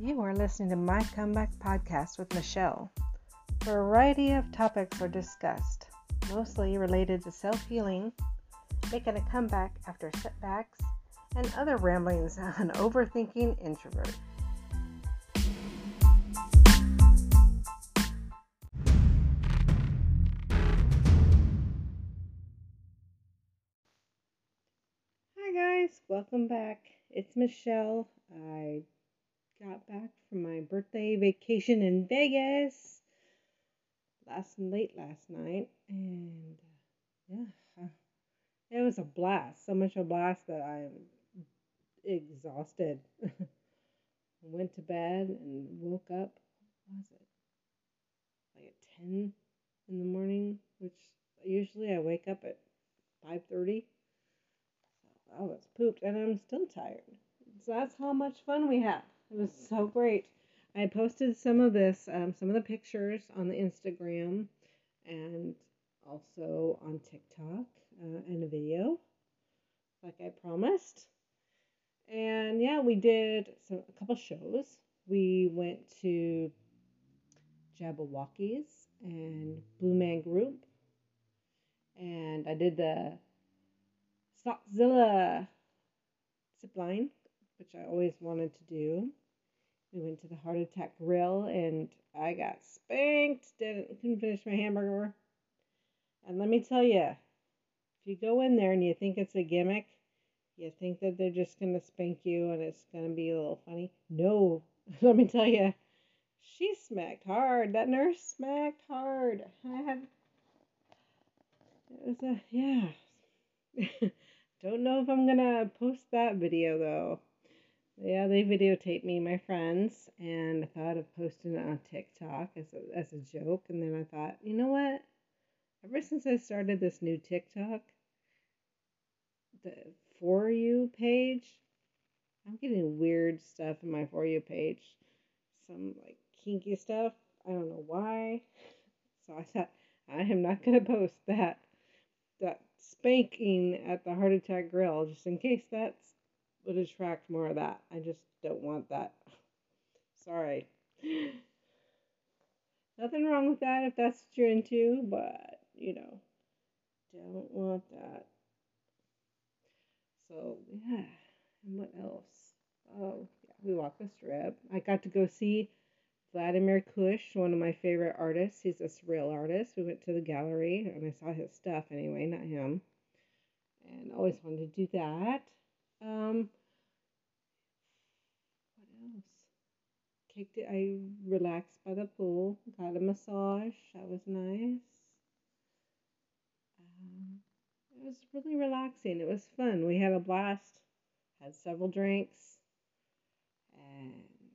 You are listening to My Comeback Podcast with Michelle. A variety of topics are discussed, mostly related to self-healing, making a comeback after setbacks, and other ramblings on an overthinking introvert. Hi guys, welcome back. It's Michelle. I got back from my birthday vacation in Vegas late last night, and it was a blast. So much of a blast that I'm exhausted. Went to bed and woke up. What was it? Like at 10 in the morning, which usually I wake up at 5:30. So I was pooped, and I'm still tired. So that's how much fun we had. It was so great. I posted some of the pictures on the Instagram and also on TikTok and a video, like I promised. And yeah, we did a couple shows. We went to Jabberwockies and Blue Man Group, and I did the Stockzilla zipline, which I always wanted to do. We went to the Heart Attack Grill, and I got spanked. Couldn't finish my hamburger. And let me tell you, if you go in there and you think it's a gimmick, you think that they're just going to spank you and it's going to be a little funny. No, let me tell you, she smacked hard. That nurse smacked hard. Don't know if I'm going to post that video though. Yeah, they videotaped me, my friends, and I thought of posting it on TikTok as a joke. And then I thought, you know what? Ever since I started this new TikTok, the For You page, I'm getting weird stuff in my For You page. Some like kinky stuff. I don't know why. So I thought, I am not going to post that spanking at the Heart Attack Grill, just in case that would attract more of that. I just don't want that. Sorry. Nothing wrong with that if that's what you're into, but, don't want that. So, yeah. And what else? Oh, yeah, we walked the strip. I got to go see Vladimir Kush, one of my favorite artists. He's a surreal artist. We went to the gallery, and I saw his stuff anyway, not him. And always wanted to do that. What else? I relaxed by the pool, got a massage. That was nice. It was really relaxing. It was fun. We had a blast. Had several drinks. And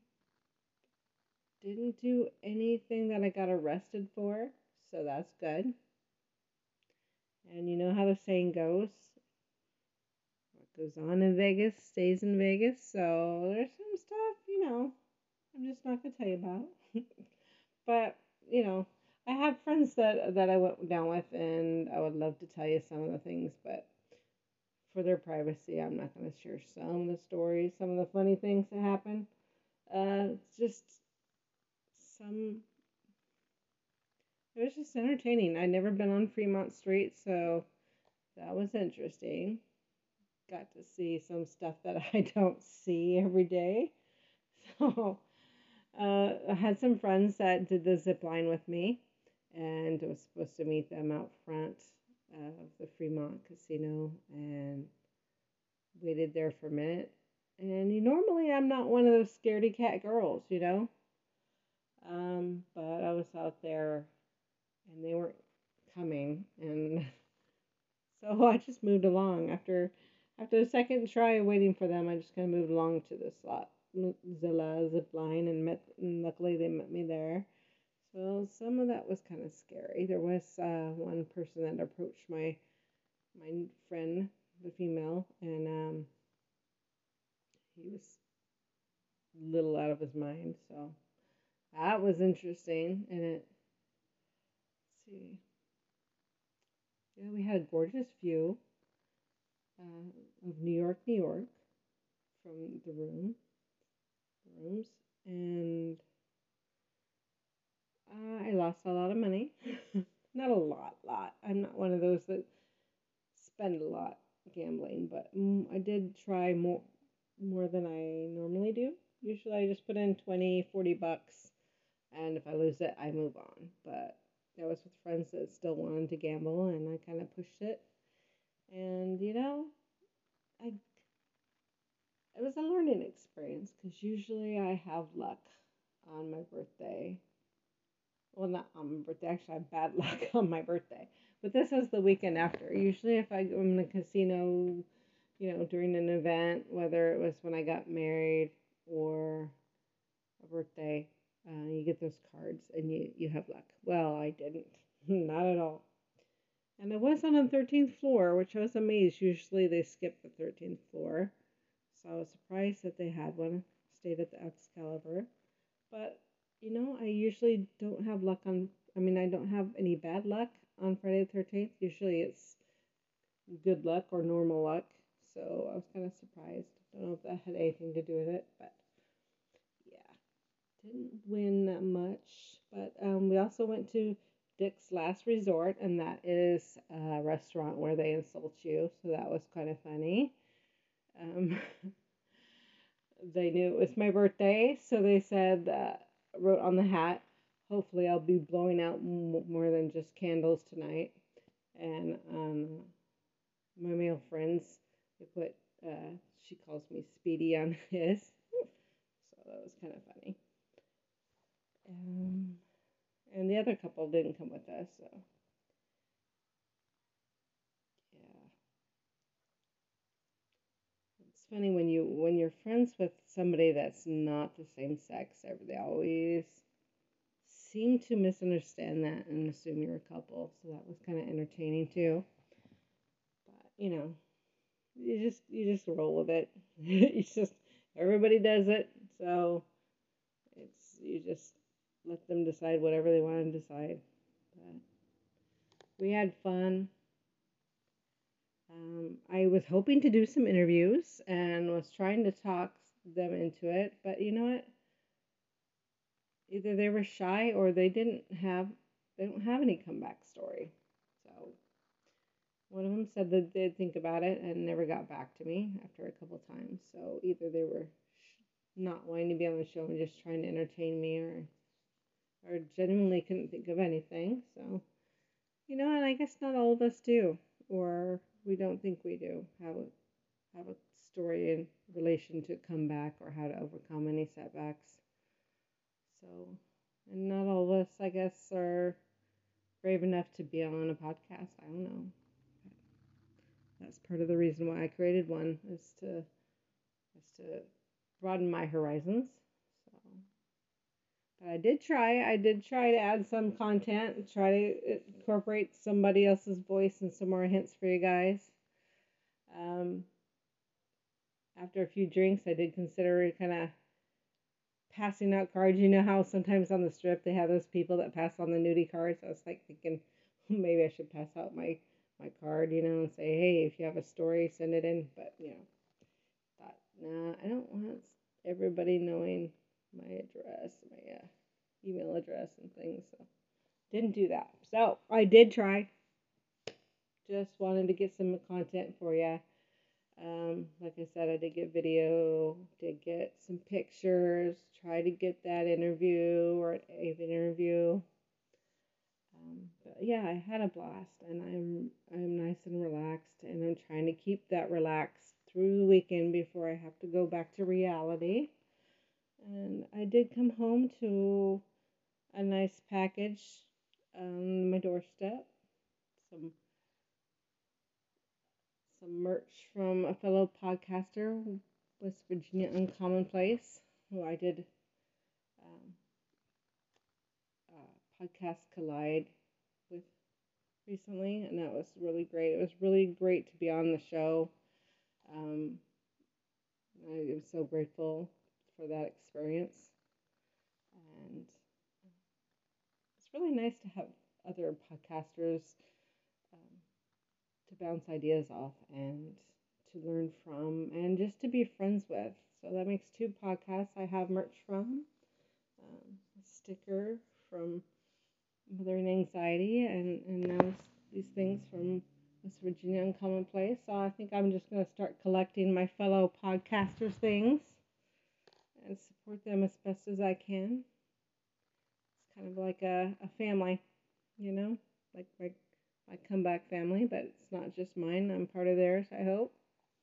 didn't do anything that I got arrested for. So that's good. And you know how the saying goes? What goes on in Vegas stays in Vegas. So there's some stuff, I'm just not going to tell you about. But, I have friends that I went down with, and I would love to tell you some of the things, but for their privacy, I'm not going to share some of the stories, some of the funny things that happen. Just some. It was just entertaining. I'd never been on Fremont Street, so that was interesting. Got to see some stuff that I don't see every day. So I had some friends that did the zip line with me, and I was supposed to meet them out front of the Fremont Casino, and waited there for a minute. And normally I'm not one of those scaredy cat girls, but I was out there, and they weren't coming, and so I just moved along. After the second try waiting for them, I just kind of moved along to the Zilla zip line, and luckily they met me there. So some of that was kind of scary. There was one person that approached my friend, the female, and he was a little out of his mind. So that was interesting. And let's see, yeah, we had a gorgeous view of New York, from the rooms. and I lost a lot of money. Not a lot. I'm not one of those that spend a lot gambling, but I did try more than I normally do. Usually I just put in 20, $40, and if I lose it, I move on. But I was with friends that still wanted to gamble, and I kind of pushed it. And I it was a learning experience because usually I have luck on my birthday. Well, not on my birthday. Actually, I have bad luck on my birthday. But this is the weekend after. Usually, if I go in the casino, during an event, whether it was when I got married or a birthday, you get those cards and you have luck. Well, I didn't. Not at all. And I was on the 13th floor, which I was amazed. Usually they skip the 13th floor. So I was surprised that they had one. Stayed at the Excalibur. But, I usually don't have luck I don't have any bad luck on Friday the 13th. Usually it's good luck or normal luck. So I was kind of surprised. Don't know if that had anything to do with it, but yeah, didn't win that much. But we also went to Dick's Last Resort, and that is a restaurant where they insult you. So that was kind of funny. Um, they knew it was my birthday, so they said, wrote on the hat, hopefully I'll be blowing out more than just candles tonight. And my male friends, they put, she calls me Speedy on his. So that was kind of funny. And the other couple didn't come with us, so yeah. It's funny when you're friends with somebody that's not the same sex, they always seem to misunderstand that and assume you're a couple. So that was kind of entertaining too. But you just roll with it. It's just everybody does it, so you just let them decide whatever they want to decide. But we had fun. I was hoping to do some interviews and was trying to talk them into it, but you know what? Either they were shy or they don't have any comeback story. So one of them said that they'd think about it and never got back to me after a couple times. So either they were not wanting to be on the show and just trying to entertain me, or genuinely couldn't think of anything. So and I guess not all of us do, or we don't think we do have a story in relation to comeback or how to overcome any setbacks. So, and not all of us, I guess, are brave enough to be on a podcast. I don't know. That's part of the reason why I created one is to broaden my horizons. So, but I did try. I did try to add some content, try to incorporate somebody else's voice and some more hints for you guys. Um, After a few drinks, I did consider kind of passing out cards. You know how sometimes on the strip they have those people that pass on the nudie cards. I was like thinking maybe I should pass out my card, and say, hey, if you have a story, send it in. But thought, nah, I don't want everybody knowing my address, my email address and things. So didn't do that. So I did try. Just wanted to get some content for you. Like I said, I did get video, did get some pictures, try to get that interview or an interview. But yeah, I had a blast, and I'm nice and relaxed, and I'm trying to keep that relaxed through the weekend before I have to go back to reality. And I did come home to a nice package on my doorstep, some merch from a fellow podcaster, West Virginia Uncommonplace, who I did podcast Collide with recently, and that was really great. It was really great to be on the show. I am so grateful for that experience, and it's really nice to have other podcasters um, to bounce ideas off and to learn from and just to be friends with. So that makes two podcasts I have merch from. A sticker from Mothering Anxiety and now these things from West Virginia Uncommon Place. So I think I'm just going to start collecting my fellow podcasters' things and support them as best as I can. It's kind of like a family, you know, like my comeback family, but it's not just mine. I'm part of theirs, I hope.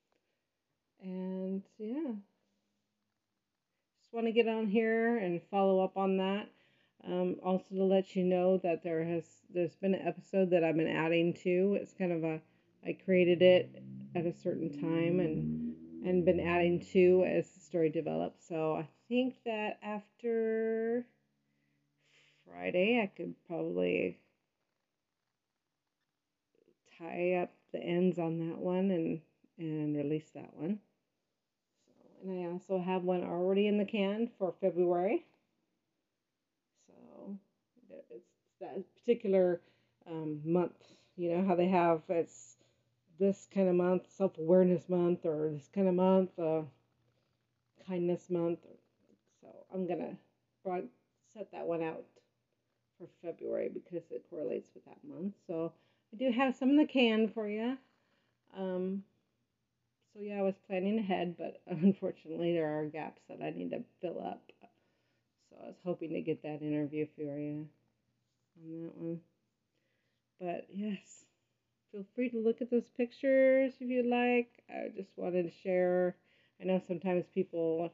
And yeah, just want to get on here and follow up on that. Also to let you know that there's been an episode that I've been adding to. It's kind of I created it at a certain time and been adding to as the story develops. So I think that after Friday I could probably tie up the ends on that one and release that one. So, and I also have one already in the can for February. So it's that particular month. You know how they have it's this kind of month, self-awareness month, or this kind of month, kindness month. So I'm gonna set that one out for February because it correlates with that month. So I do have some in the can for you. So yeah, I was planning ahead, but unfortunately there are gaps that I need to fill up. So I was hoping to get that interview for you on that one. But yes, feel free to look at those pictures if you'd like. I just wanted to share. I know sometimes people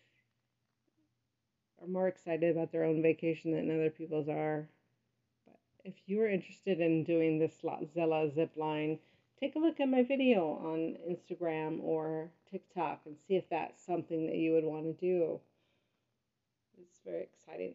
are more excited about their own vacation than other people's are. But if you are interested in doing this Zella zip line, take a look at my video on Instagram or TikTok and see if that's something that you would want to do. It's very exciting.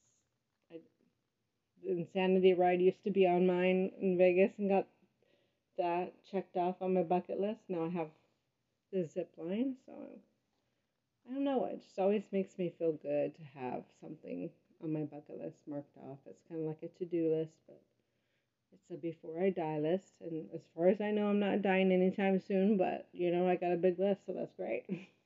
The Insanity Ride used to be on mine in Vegas and got that checked off on my bucket list. Now I have the zip line, so I don't know. It just always makes me feel good to have something on my bucket list marked off. It's kind of like a to-do list, but it's a before I die list. And as far as I know, I'm not dying anytime soon, but you know, I got a big list, so that's great.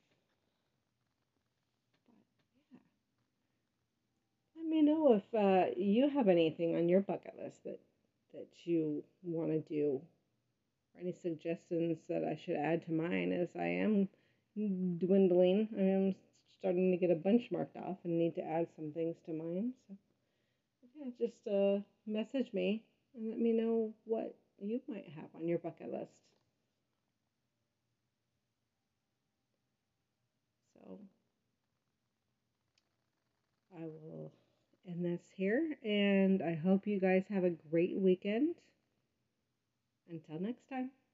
Let me know if you have anything on your bucket list that you want to do, or any suggestions that I should add to mine, as I am dwindling. I am starting to get a bunch marked off and need to add some things to mine. So yeah, just message me and let me know what you might have on your bucket list. So I will end this here, and I hope you guys have a great weekend. Until next time.